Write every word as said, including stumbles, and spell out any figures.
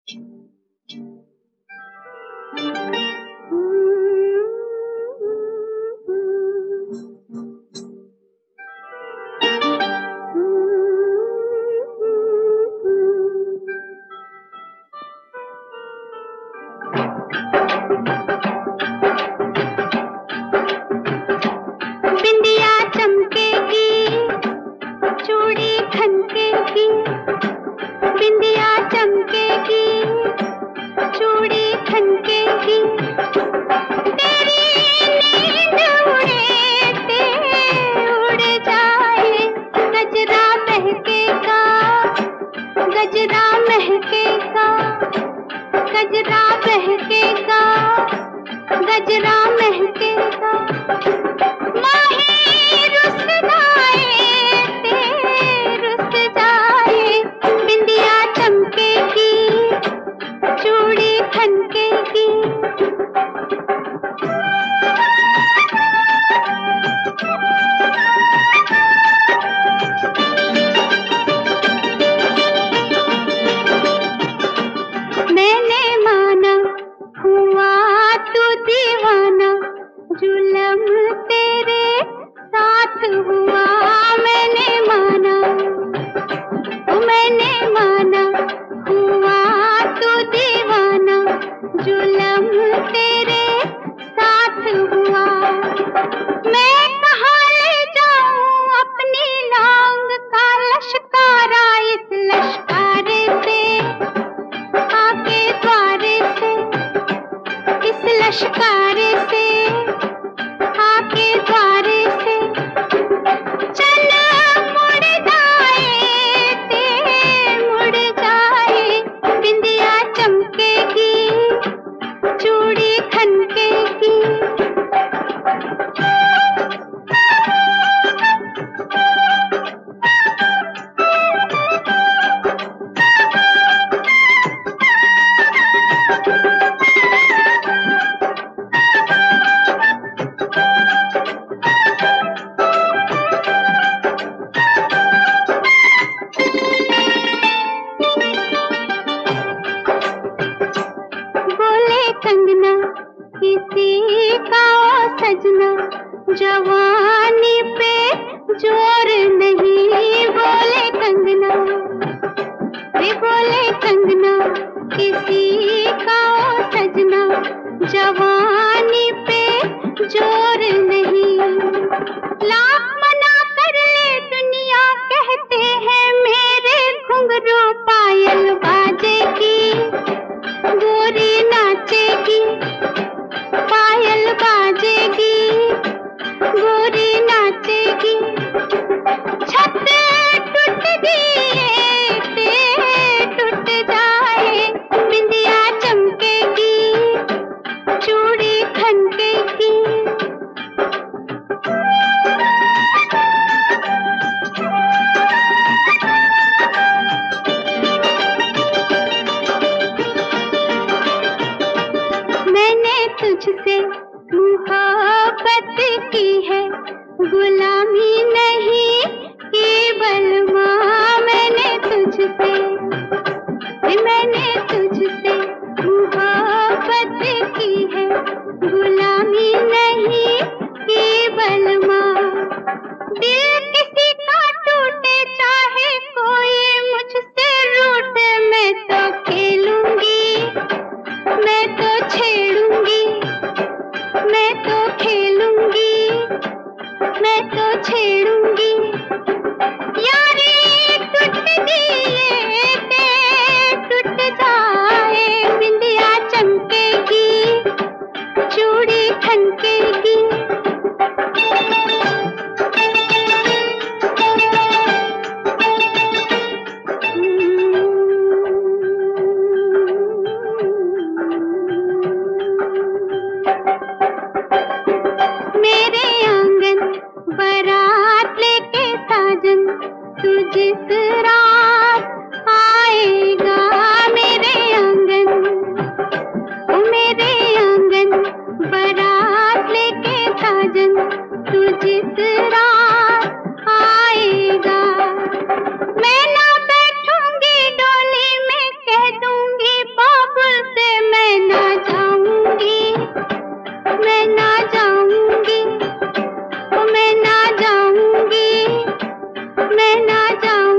बिंदिया चमकेगी, चूड़ी खनकेगी, बिंदिया चमकेगी, चूड़ी खनकेगी, तेरी नींद उड़े ते उड़ जाए, गजरा महकेगा, गजरा महकेगा, गजरा महकेगा, गजरा महकेगा, माही रुस जाए ते रुस जाए, बिंदिया चमकेगी, चूड़ी खनकेगी। मैंने माना हुआ तू दीवाना, जुल्म तेरे साथ हुआ, मैंने माना, ओ मैंने माना हुआ तू दीवाना, जुल्म तेरे साथ हुआ। मैं कहाँ ले जाऊं अपनी लांग का लश्कारा, इस लश्कारे से आके द्वारे से, इस लश्कारे से आके द्वारे से, चल मुड़ जाए ते मुड़ जाए, बिंदिया चमकेगी, चूड़ी खनकेगी। बोले कंगना किसी का ओ सजना, जवानी पे जोर नहीं, बोले कंगना, वे बोले कंगना किसी का ओ सजना, जवानी पे जोर नहीं, लाख मना कर ले दुनिया कहते हैं मेरे घुंघरू पायल बाजेगी, गोरी नाचेगी, पायल बाजेगी, गोरी नाचेगी, छत टूट दिए ते टूट जाए, बिंदिया चमकेगी, चूड़ी खनकेगी। मैंने तुझसे मोहब्बत की है, गुलामी नहीं की बलमा, मैंने तुझसे, मैंने तुझसे मोहब्बत की है, गुलामी नहीं की बलमा, दिल किसी का टूटे चाहे कोई मुझसे रूठे, मैं तो खेलूंगी, मैं तो छेड़ूंगी, मैं तो खेलूंगी, मैं तो छेड़ूंगी, यारी टूट दिए ते टूट जा जाऊं